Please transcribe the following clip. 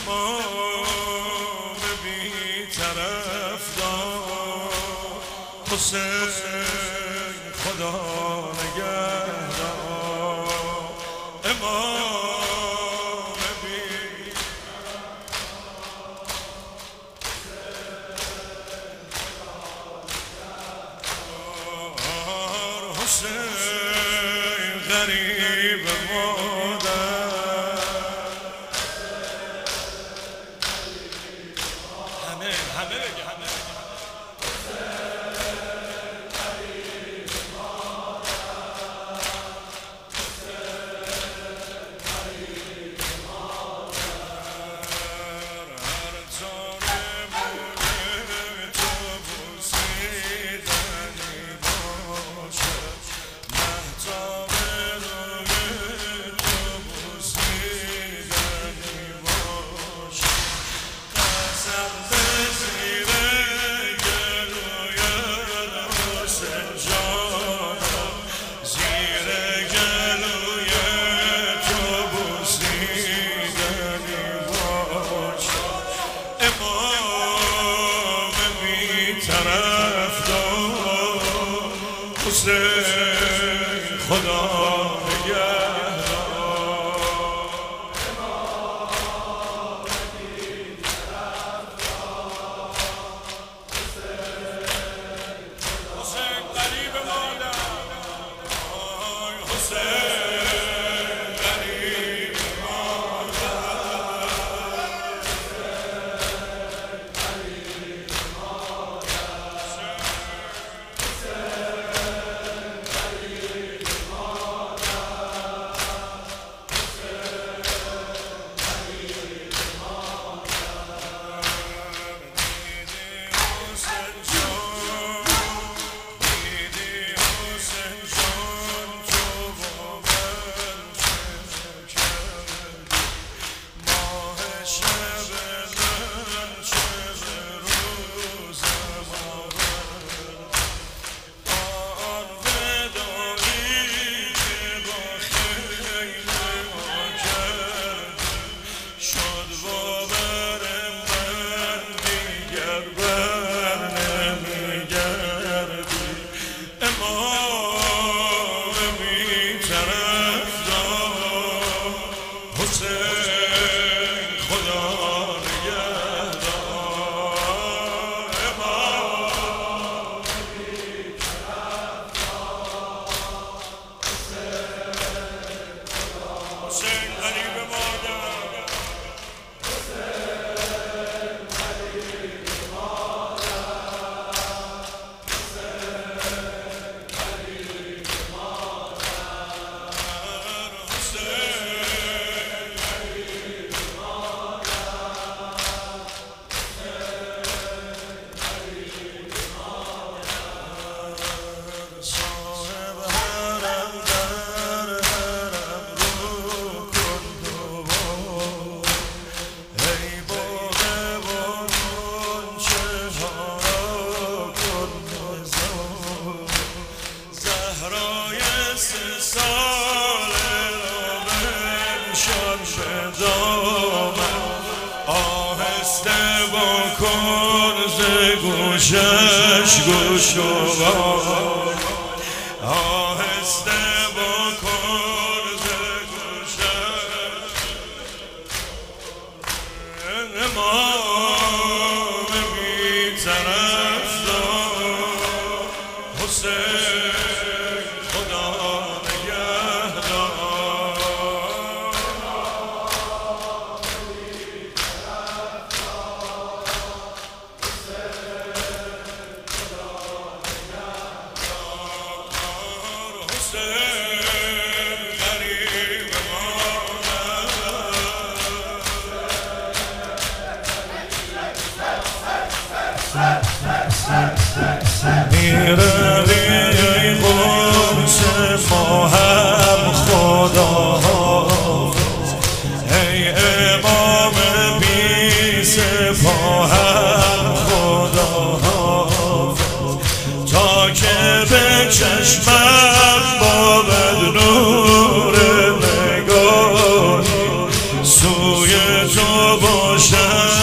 امام بی طرفدار حسین خدا نگهدار امام بی طرفدار حسین غریب مادر همه بگه حسین خدا نگهدار امام بی طرفدار حسین غریب مادر حسین غریب آهسته بکن ز گوشش گوشوار آهسته بکن ز گوشش امام بی طرفدار حسین خدا میروی ای قدس ما هم خدا حافظ ای امام بی سپاه هم خدا حافظ تا که به چشمم با بد نور نگاهی روی تو باشم